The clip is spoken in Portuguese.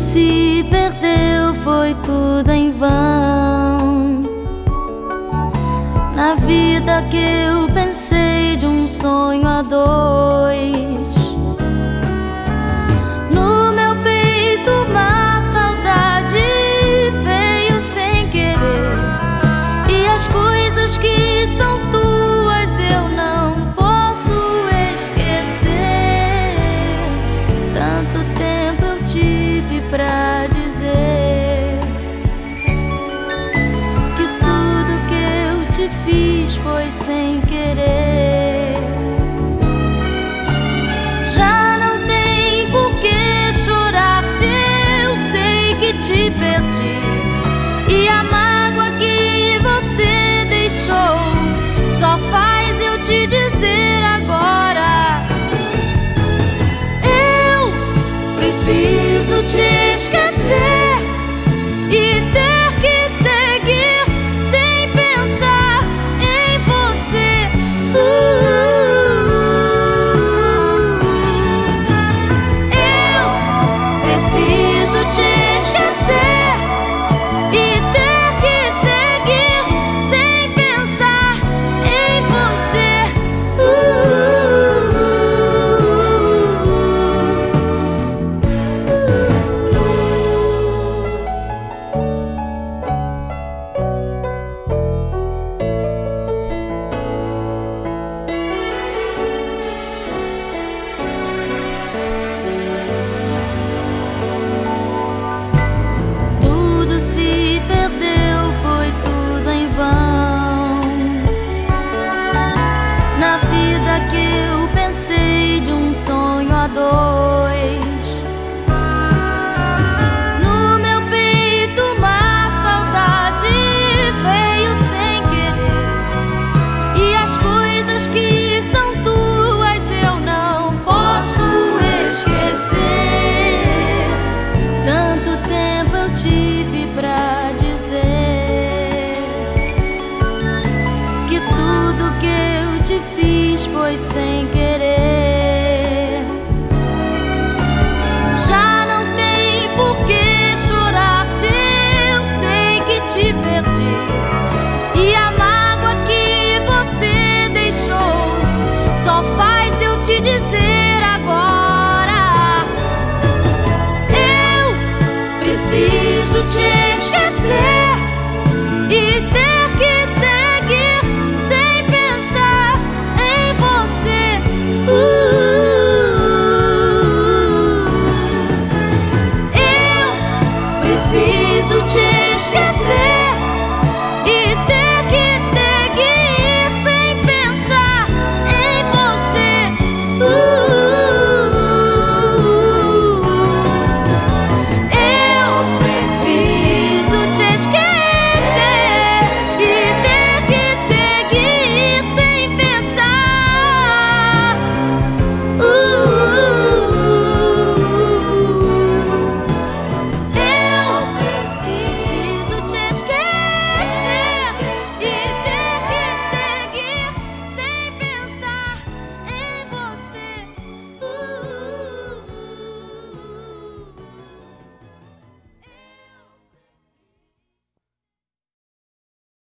se perdeu, foi tudo em vão. Na vida que eu pensei de um sonho a dois, no meu peito uma saudade veio sem querer, e as coisas que são tuas eu não posso esquecer. Tanto tempo eu tive pra dizer que tudo que eu te fiz foi sem querer. Já não tem por que chorar se eu sei que te perdi, e a mágoa que você deixou só faz eu te dizer agora: eu preciso te esquecer e ter que seguir sem pensar em você. Eu preciso te esquecer e ter que seguir sem pensar em você. Tudo se perdeu, foi tudo em vão. Na vida que eu pensei de um sonho a dois, no meu peito uma saudade veio sem querer, e as coisas que são tuas eu não posso esquecer. Tanto tempo eu tive pra dizer que tudo que eu te fiz foi sem querer. Já não tem por que chorar se eu sei que te perdi, e a mágoa que você deixou só faz eu te dizer